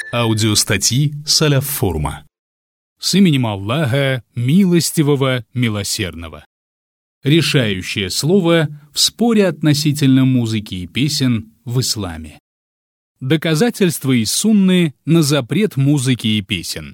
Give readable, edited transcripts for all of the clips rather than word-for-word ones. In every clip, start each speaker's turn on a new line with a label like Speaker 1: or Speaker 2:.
Speaker 1: Аудиостатьи Салаф Форума. С именем Аллаха, милостивого, милосердного. Решающее слово в споре относительно музыки и песен в исламе. Доказательства из сунны на запрет музыки и песен.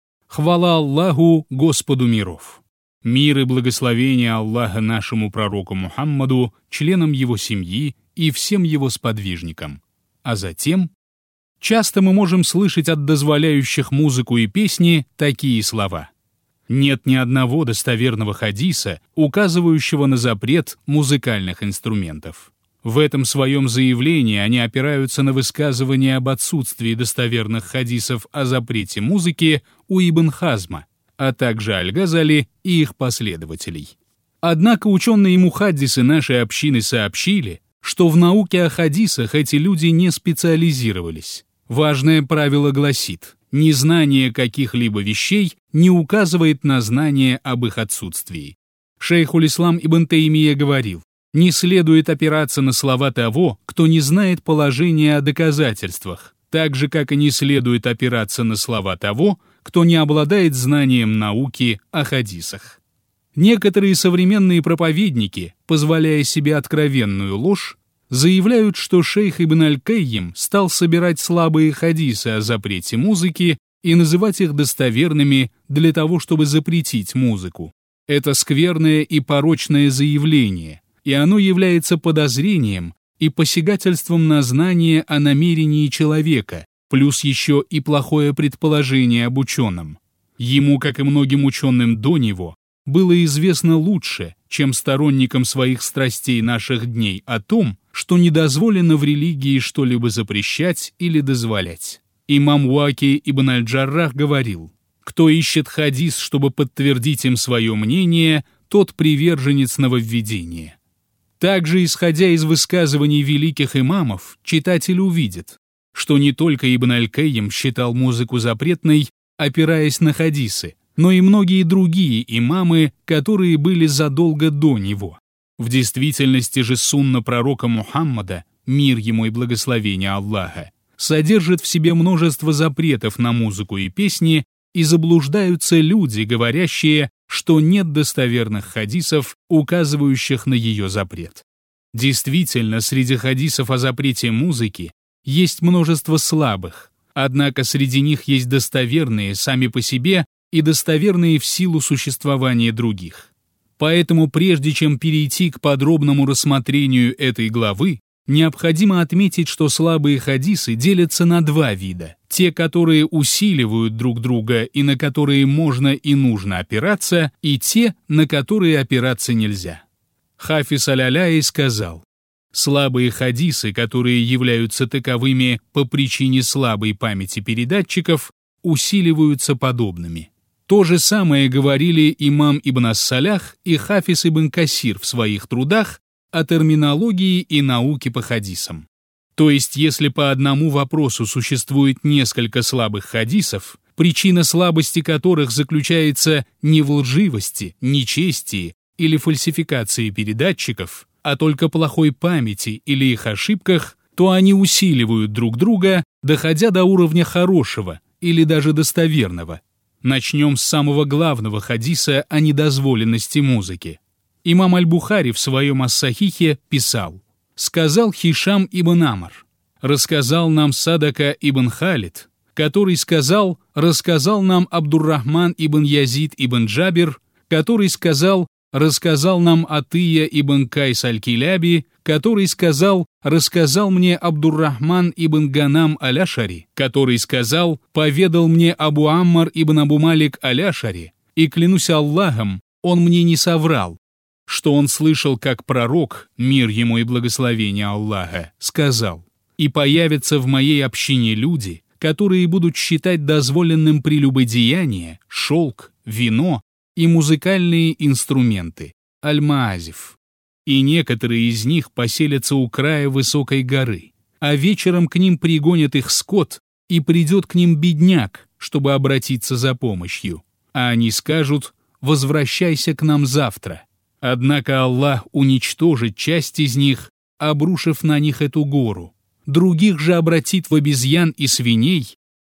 Speaker 1: Хвала Аллаху, Господу миров. Мир и благословение Аллаха нашему пророку Мухаммаду, членам его семьи и всем его сподвижникам. А затем часто мы можем слышать от дозволяющих музыку и песни такие слова. Нет ни одного достоверного хадиса, указывающего на запрет музыкальных инструментов. В этом своем заявлении они опираются на высказывание об отсутствии достоверных хадисов о запрете музыки у Ибн Хазма, а также Аль-Газали и их последователей. Однако ученые и мухаддисы нашей общины сообщили, что в науке о хадисах эти люди не специализировались. Важное правило гласит: незнание каких-либо вещей не указывает на знание об их отсутствии. Шейхуль-Ислам Ибн Таймия говорил: не следует опираться на слова того, кто не знает положения о доказательствах, так же, как и не следует опираться на слова того, кто не обладает знанием науки о хадисах. Некоторые современные проповедники, позволяя себе откровенную ложь, заявляют, что шейх Ибн Аль-Кайим стал собирать слабые хадисы о запрете музыки и называть их достоверными для того, чтобы запретить музыку. Это скверное и порочное заявление, и оно является подозрением и посягательством на знание о намерении человека, плюс еще и плохое предположение об ученом. Ему, как и многим ученым до него, было известно лучше, чем сторонникам своих страстей наших дней, о том, что не дозволено в религии что-либо запрещать или дозволять. Имам Уаки ибн Аль-Джаррах говорил: «Кто ищет хадис, чтобы подтвердить им свое мнение, тот приверженец нововведения». Также, исходя из высказываний великих имамов, читатель увидит, что не только Ибн Аль-Кайим считал музыку запретной, опираясь на хадисы, но и многие другие имамы, которые были задолго до него. В действительности же сунна пророка Мухаммада, мир ему и благословение Аллаха, содержит в себе множество запретов на музыку и песни, и заблуждаются люди, говорящие, что нет достоверных хадисов, указывающих на ее запрет. Действительно, среди хадисов о запрете музыки есть множество слабых, однако среди них есть достоверные сами по себе и достоверные в силу существования других. Поэтому прежде чем перейти к подробному рассмотрению этой главы, необходимо отметить, что слабые хадисы делятся на два вида: те, которые усиливают друг друга и на которые можно и нужно опираться, и те, на которые опираться нельзя. Хафиз Аль-Аляи сказал: слабые хадисы, которые являются таковыми по причине слабой памяти передатчиков, усиливаются подобными. То же самое говорили имам Ибн ас-Салях и Хафиз ибн Касир в своих трудах о терминологии и науке по хадисам. То есть, если по одному вопросу существует несколько слабых хадисов, причина слабости которых заключается не в лживости, нечестии или фальсификации передатчиков, а только плохой памяти или их ошибках, то они усиливают друг друга, доходя до уровня хорошего или даже достоверного. Начнем с самого главного хадиса о недозволенности музыки. Имам Аль-Бухари в своем Ас-Сахихе писал: «Сказал Хишам ибн Амр, рассказал нам Садака ибн Халид, который рассказал нам Абдуррахман ибн Язид ибн Джабир, который рассказал нам Атия ибн Кайс аль-Киляби, который рассказал мне Абдуррахман ибн Ганам аль-Ашари, который поведал мне Абу Аммар ибн Абу Малик аль-Ашари, и, клянусь Аллахом, он мне не соврал, что он слышал, как пророк, мир ему и благословение Аллаха, сказал: «И появятся в моей общине люди, которые будут считать дозволенным прелюбодеяние, шелк, вино и музыкальные инструменты, аль-маазиф. И некоторые из них поселятся у края высокой горы, а вечером к ним пригонят их скот, и придет к ним бедняк, чтобы обратиться за помощью. А они скажут: возвращайся к нам завтра. Однако Аллах уничтожит часть из них, обрушив на них эту гору. Других же обратит в обезьян и свиней,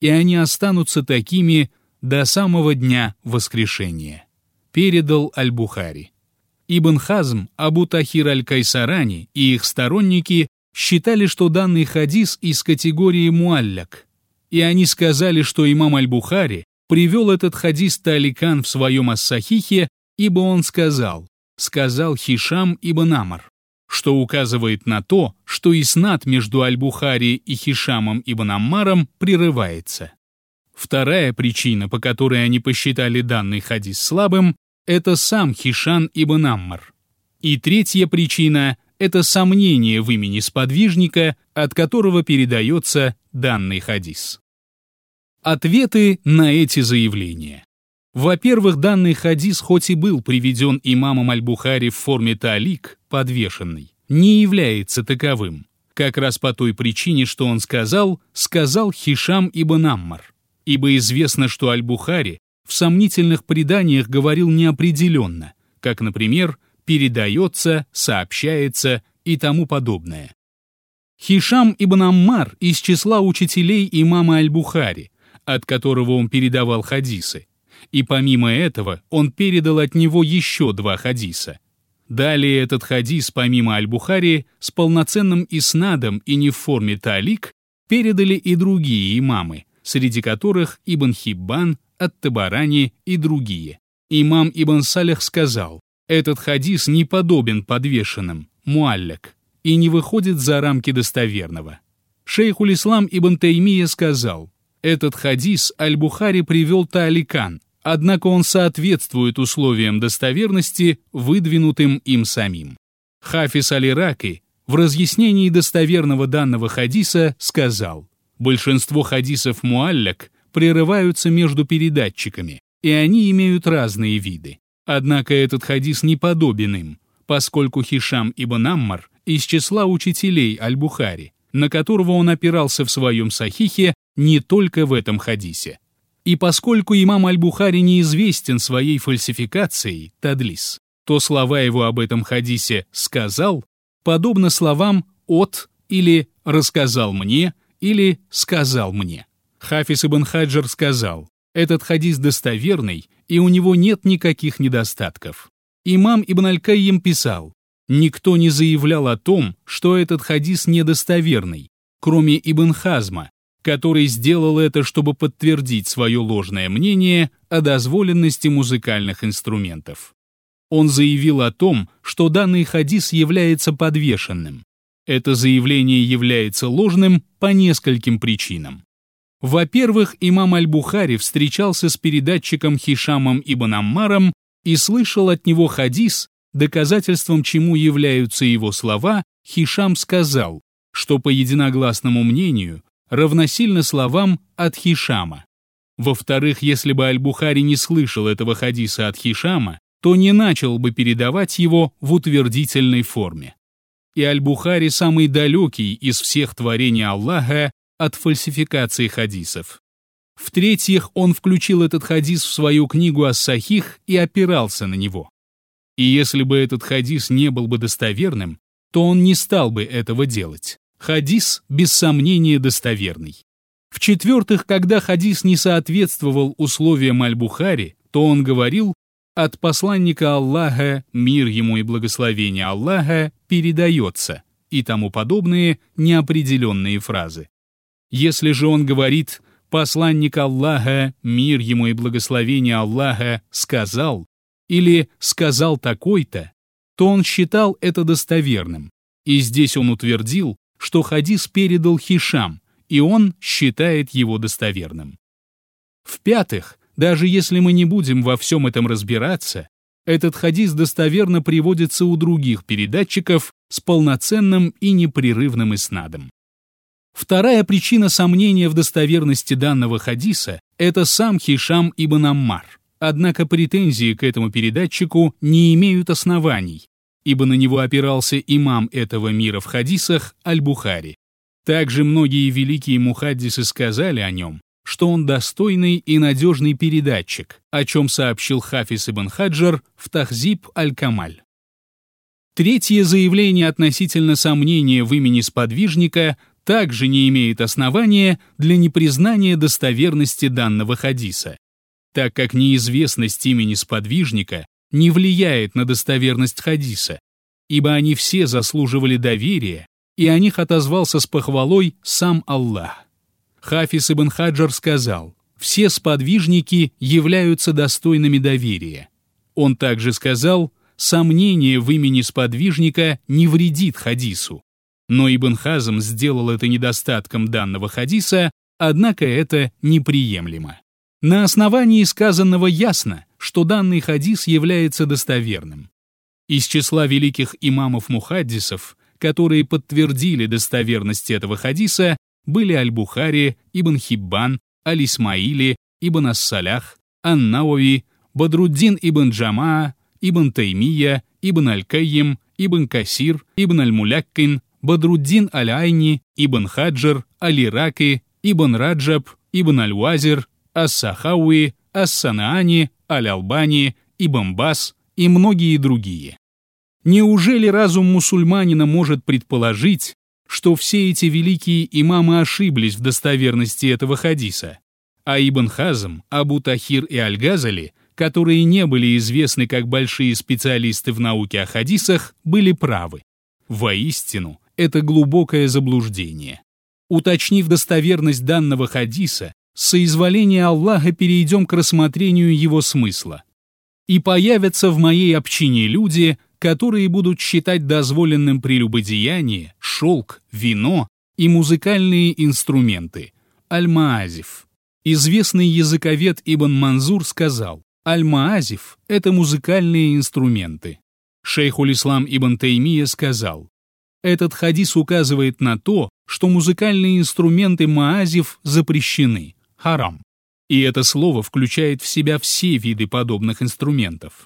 Speaker 1: и они останутся такими до самого дня воскрешения. Передал Аль-Бухари. Ибн Хазм, Абу Тахир Аль-Кайсарани и их сторонники считали, что данный хадис из категории муалляк, и они сказали, что имам Аль-Бухари привел этот хадис Тааликан в своем ас-Сахихе, ибо он сказал Хишам ибн Амр, что указывает на то, что иснад между Аль-Бухари и Хишамом ибн Аммаром прерывается. Вторая причина, по которой они посчитали данный хадис слабым, это сам Хишам ибн Аммар. И третья причина – это сомнение в имени сподвижника, от которого передается данный хадис. Ответы на эти заявления. Во-первых, данный хадис, хоть и был приведен имамом Аль-Бухари в форме таалик, подвешенный, не является таковым, как раз по той причине, что он сказал Хишам ибн Аммар, ибо известно, что Аль-Бухари в сомнительных преданиях говорил неопределенно, как, например, передается, сообщается и тому подобное. Хишам ибн Аммар из числа учителей имама Аль-Бухари, от которого он передавал хадисы, и помимо этого он передал от него еще 2 хадиса. Далее этот хадис, помимо Аль-Бухари, с полноценным иснадом и не в форме таалик, передали и другие имамы, среди которых Ибн Хиббан, Ат-Табарани и другие. Имам Ибн Салих сказал, этот хадис не подобен подвешенным, муалляк, и не выходит за рамки достоверного. Шейхуль-Ислам Ибн Таймия сказал, этот хадис Аль-Бухари привел тааликан, однако он соответствует условиям достоверности, выдвинутым им самим. Хафиз Аль-Ираки в разъяснении достоверного данного хадиса сказал, большинство хадисов муалляк прерываются между передатчиками, и они имеют разные виды. Однако этот хадис не подобен им, поскольку Хишам ибн Аммар из числа учителей Аль-Бухари, на которого он опирался в своем сахихе не только в этом хадисе. И поскольку имам Аль-Бухари неизвестен своей фальсификацией, тадлис, то слова его об этом хадисе «сказал» подобно словам «от» или «рассказал мне» или «сказал мне». Хафиз ибн Хаджар сказал, этот хадис достоверный, и у него нет никаких недостатков. Имам Ибн Аль-Кайим писал, никто не заявлял о том, что этот хадис недостоверный, кроме Ибн Хазма, который сделал это, чтобы подтвердить свое ложное мнение о дозволенности музыкальных инструментов. Он заявил о том, что данный хадис является подвешенным. Это заявление является ложным по нескольким причинам. Во-первых, имам Аль-Бухари встречался с передатчиком Хишамом ибн Аммаром и слышал от него хадис, доказательством чему являются его слова, Хишам сказал, что по единогласному мнению равносильно словам от Хишама. Во-вторых, если бы Аль-Бухари не слышал этого хадиса от Хишама, то не начал бы передавать его в утвердительной форме. И Аль-Бухари самый далекий из всех творений Аллаха от фальсификации хадисов. В-третьих, он включил этот хадис в свою книгу ас-Сахих и опирался на него. И если бы этот хадис не был бы достоверным, то он не стал бы этого делать. Хадис, без сомнения, достоверный. В-четвертых, когда хадис не соответствовал условиям Аль-Бухари, то он говорил «от посланника Аллаха, мир ему и благословение Аллаха, передается» и тому подобные неопределенные фразы. Если же он говорит «посланник Аллаха, мир ему и благословение Аллаха, сказал» или «сказал такой-то», то он считал это достоверным. И здесь он утвердил, что хадис передал Хишам, и он считает его достоверным. В-пятых, даже если мы не будем во всем этом разбираться, этот хадис достоверно приводится у других передатчиков с полноценным и непрерывным иснадом. Вторая причина сомнения в достоверности данного хадиса – это сам Хишам ибн Аммар. Однако претензии к этому передатчику не имеют оснований, ибо на него опирался имам этого мира в хадисах Аль-Бухари. Также многие великие мухаддисы сказали о нем, что он достойный и надежный передатчик, о чем сообщил Хафиз ибн Хаджар в Тахзиб аль-Камаль. Третье заявление относительно сомнения в имени сподвижника также не имеет основания для непризнания достоверности данного хадиса, так как неизвестность имени сподвижника не влияет на достоверность хадиса, ибо они все заслуживали доверия, и о них отозвался с похвалой сам Аллах. Хафиз ибн Хаджар сказал: «Все сподвижники являются достойными доверия». Он также сказал: «Сомнение в имени сподвижника не вредит хадису». Но Ибн Хазм сделал это недостатком данного хадиса, однако это неприемлемо. На основании сказанного ясно, что данный хадис является достоверным. Из числа великих имамов-мухаддисов, которые подтвердили достоверность этого хадиса, были Аль-Бухари, Ибн Хиббан, Аль-Исмаили, Ибн Ас-Салях, Ан-Науви, Бадруддин ибн Джамаа, Ибн Таймия, Ибн Аль-Кайим, Ибн Касир, Ибн Аль-Муляккин, Бадруддин Аль-Айни, Ибн Хаджар, Аль-Ираки, Ибн Раджаб, Ибн Аль-Вазир, Ас-Сахауи, Ас-Санаани, Аль-Албани, Ибн Бас и многие другие. Неужели разум мусульманина может предположить, что все эти великие имамы ошиблись в достоверности этого хадиса? А Ибн Хазм, Абу Тахир и Аль-Газали, которые не были известны как большие специалисты в науке о хадисах, были правы. Воистину, это глубокое заблуждение. Уточнив достоверность данного хадиса, с соизволения Аллаха перейдем к рассмотрению его смысла. «И появятся в моей общине люди, которые будут считать дозволенным прелюбодеяние, шелк, вино и музыкальные инструменты». Аль-Маазиф. Известный языковед Ибн Манзур сказал: «Аль-Маазиф — это музыкальные инструменты». Шейхуль-Ислам Ибн Таймия сказал: «Этот хадис указывает на то, что музыкальные инструменты маазиф запрещены, харам». И это слово включает в себя все виды подобных инструментов.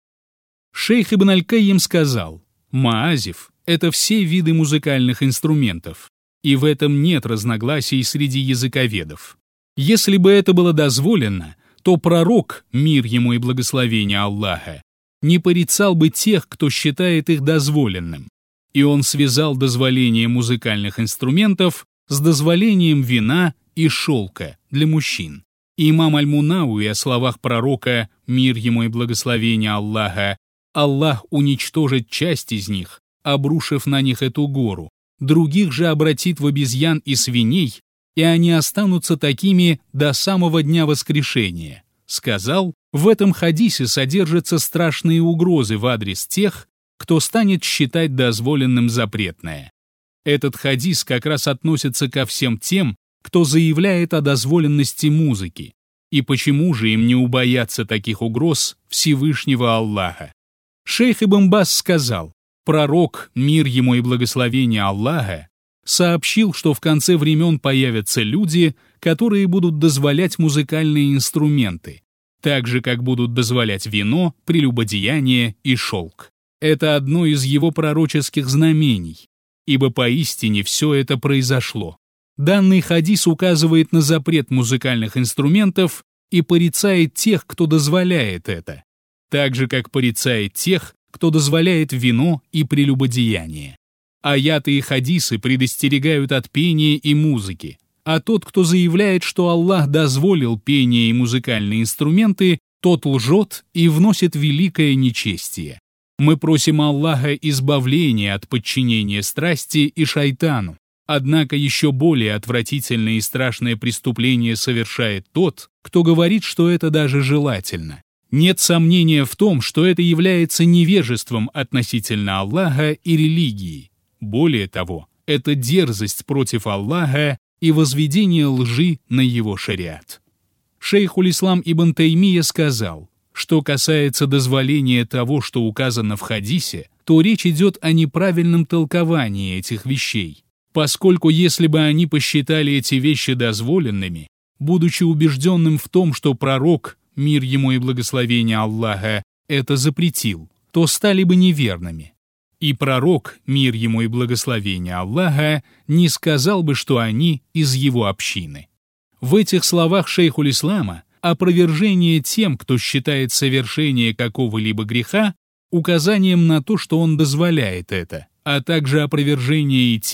Speaker 1: Шейх Ибн Аль-Кайим сказал: «Маазиф — это все виды музыкальных инструментов, и в этом нет разногласий среди языковедов. Если бы это было дозволено, то пророк, мир ему и благословение Аллаха, не порицал бы тех, кто считает их дозволенным. И он связал дозволение музыкальных инструментов с дозволением вина и шелка для мужчин. И имам Аль-Мунауи о словах пророка, мир ему и благословение Аллаха: «Аллах уничтожит часть из них, обрушив на них эту гору, других же обратит в обезьян и свиней, и они останутся такими до самого дня воскрешения», сказал: в этом хадисе содержатся страшные угрозы в адрес тех, кто станет считать дозволенным запретное. Этот хадис как раз относится ко всем тем, кто заявляет о дозволенности музыки. И почему же им не убояться таких угроз Всевышнего Аллаха? Шейх Ибн Бас сказал: пророк, мир ему и благословение Аллаха, сообщил, что в конце времен появятся люди, которые будут дозволять музыкальные инструменты, так же, как будут дозволять вино, прелюбодеяние и шелк. Это одно из его пророческих знамений, ибо поистине все это произошло. Данный хадис указывает на запрет музыкальных инструментов и порицает тех, кто дозволяет это, так же, как порицает тех, кто дозволяет вино и прелюбодеяние. Аяты и хадисы предостерегают от пения и музыки, а тот, кто заявляет, что Аллах дозволил пение и музыкальные инструменты, тот лжет и вносит великое нечестие. Мы просим Аллаха избавления от подчинения страсти и шайтану. Однако еще более отвратительное и страшное преступление совершает тот, кто говорит, что это даже желательно. Нет сомнения в том, что это является невежеством относительно Аллаха и религии. Более того, это дерзость против Аллаха и возведение лжи на его шариат. Шейхуль-Ислам Ибн Таймия сказал: что касается дозволения того, что указано в хадисе, то речь идет о неправильном толковании этих вещей, поскольку если бы они посчитали эти вещи дозволенными, будучи убежденным в том, что пророк, мир ему и благословение Аллаха, это запретил, то стали бы неверными. И пророк, мир ему и благословение Аллаха, не сказал бы, что они из его общины. В этих словах шейхуль-ислама опровержение тем, кто считает совершение какого-либо греха, указанием на то, что он дозволяет это, а также опровержение и тем,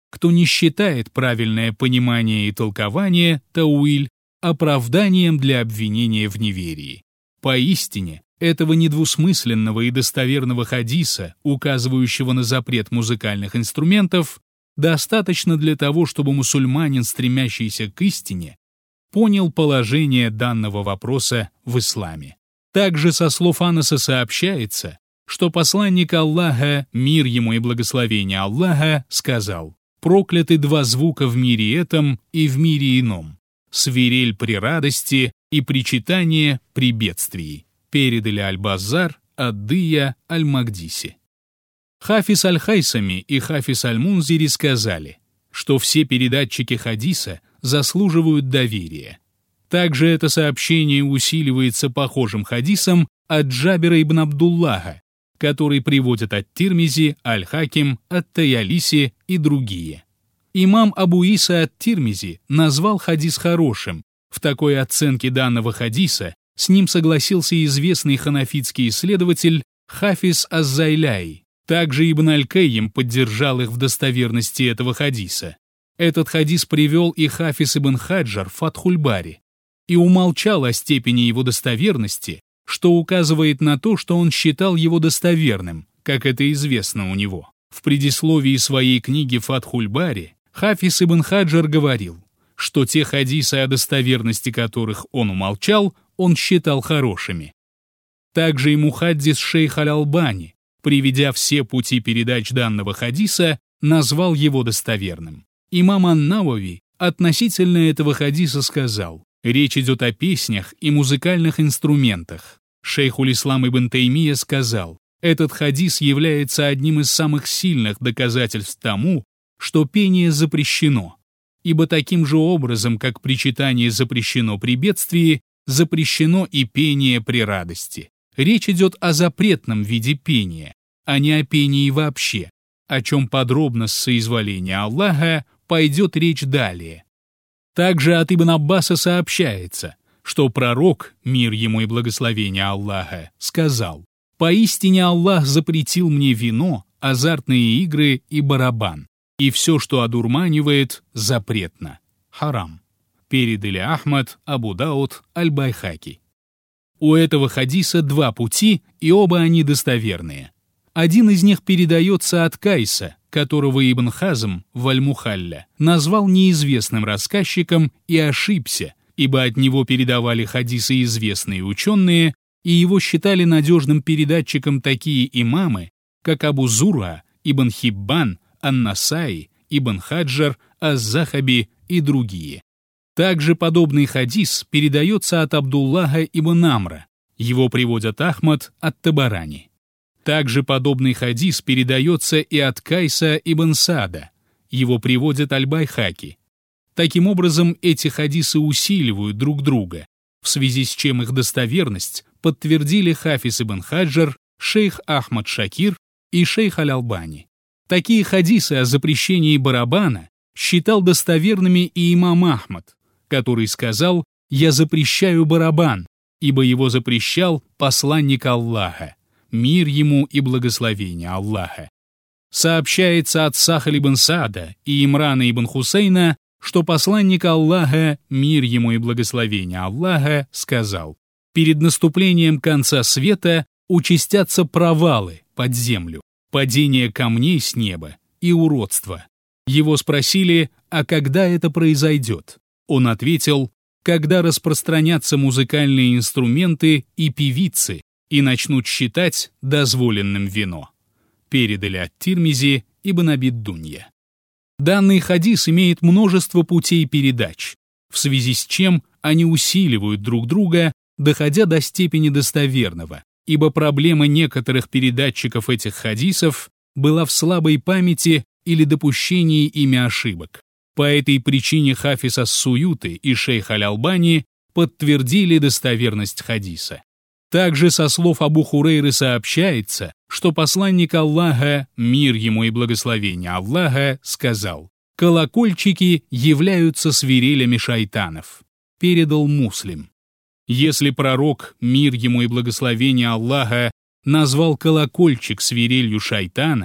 Speaker 1: кто не считает правильное понимание и толкование тауиль оправданием для обвинения в неверии. Поистине, этого недвусмысленного и достоверного хадиса, указывающего на запрет музыкальных инструментов, достаточно для того, чтобы мусульманин, стремящийся к истине, понял положение данного вопроса в исламе. Также со слов Анаса сообщается, что посланник Аллаха, мир ему и благословение Аллаха, сказал: «Прокляты два звука в мире этом и в мире ином: свирель при радости и причитание при бедствии». Передали Аль-Баззар, Ад-Дия, Аль-Магдиси. Хафиз Аль-Хайсами и Хафиз Аль-Мунзири сказали, что все передатчики хадиса заслуживают доверия. Также это сообщение усиливается похожим хадисом от Джабира ибн Абдуллаха, который приводят от Тирмизи, Аль-Хаким, Ат-Таялиси и другие. Имам Абу Иса ат-Тирмизи назвал хадис хорошим. В такой оценке данного хадиса с ним согласился известный ханафитский исследователь Хафиз Аз-Зайляй. Также Ибн Аль-Кайим поддержал их в достоверности этого хадиса. Этот хадис привел и Хафиз ибн Хаджар в Фатхуль-Бари и умолчал о степени его достоверности, что указывает на то, что он считал его достоверным, как это известно у него. В предисловии своей книги Фатхуль-Бари Хафиз ибн Хаджар говорил, что те хадисы, о достоверности которых он умолчал, он считал хорошими. Также и мухаддис шейх Аль-Албани, приведя все пути передач данного хадиса, назвал его достоверным. Имам Ан-Навави относительно этого хадиса сказал: речь идет о песнях и музыкальных инструментах. Шейхуль-Ислам ибн Таймия сказал: этот хадис является одним из самых сильных доказательств тому, что пение запрещено, ибо таким же образом, как причитание запрещено при бедствии, запрещено и пение при радости. Речь идет о запретном виде пения, а не о пении вообще, о чем подробно с соизволения Аллаха пойдет речь далее. Также от Ибн Аббаса сообщается, что пророк, мир ему и благословение Аллаха, сказал: «Поистине Аллах запретил мне вино, азартные игры и барабан, и все, что одурманивает, запретно». Харам. Передали Ахмад, Абу Дауд, Аль-Байхаки. У этого хадиса два пути, и оба они достоверные. Один из них передается от Кайса, которого Ибн Хазм в Аль-Мухалля назвал неизвестным рассказчиком и ошибся, ибо от него передавали хадисы известные ученые, и его считали надежным передатчиком такие имамы, как Абу Зур'a, Ибн Хиббан, Ан-Насаи, Ибн Хаджар, Аз-Захаби и другие. Также подобный хадис передается от Абдуллаха ибн Амра, его приводят Ахмад ат-Табарани. Также подобный хадис передается и от Кайса ибн Саада, его приводят Аль-Байхаки. Таким образом, эти хадисы усиливают друг друга, в связи с чем их достоверность подтвердили Хафиз ибн Хаджар, шейх Ахмад Шакир и шейх Аль-Албани. Такие хадисы о запрещении барабана считал достоверными и имам Ахмад, который сказал: «Я запрещаю барабан, ибо его запрещал посланник Аллаха, мир ему и благословение Аллаха». Сообщается от Сахаль ибн Саада и Имрана ибн Хусейна, что посланник Аллаха, мир ему и благословение Аллаха, сказал: «Перед наступлением конца света участятся провалы под землю, падение камней с неба и уродство». Его спросили: «А когда это произойдет?» Он ответил: «Когда распространятся музыкальные инструменты и певицы и начнут считать дозволенным вино». Передали от Тирмизи, Ибн Аби-Дунья. Данный хадис имеет множество путей передач, в связи с чем они усиливают друг друга, доходя до степени достоверного, ибо проблема некоторых передатчиков этих хадисов была в слабой памяти или допущении ими ошибок. По этой причине Хафиз ас-Суюти и шейх Аль-Албани подтвердили достоверность хадиса. Также со слов Абу Хурейры сообщается, что посланник Аллаха, мир ему и благословение Аллаха, сказал: «Колокольчики являются свирелями шайтанов». Передал Муслим. Если пророк, мир ему и благословение Аллаха, назвал колокольчик свирелью шайтана,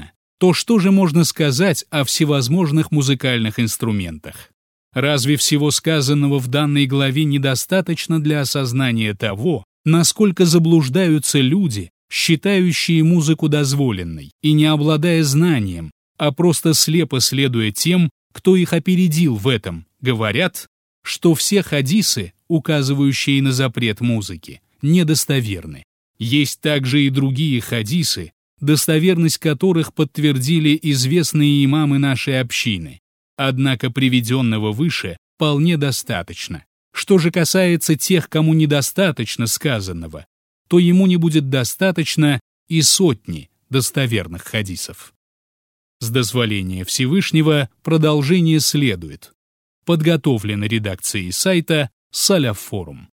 Speaker 1: то что же можно сказать о всевозможных музыкальных инструментах? Разве всего сказанного в данной главе недостаточно для осознания того, насколько заблуждаются люди, считающие музыку дозволенной и не обладая знанием, а просто слепо следуя тем, кто их опередил в этом, говорят, что все хадисы, указывающие на запрет музыки, недостоверны. Есть также и другие хадисы, достоверность которых подтвердили известные имамы нашей общины. Однако приведенного выше вполне достаточно. Что же касается тех, кому недостаточно сказанного, то ему не будет достаточно и сотни достоверных хадисов. С дозволения Всевышнего продолжение следует. Подготовлено редакцией сайта Салаф Форум.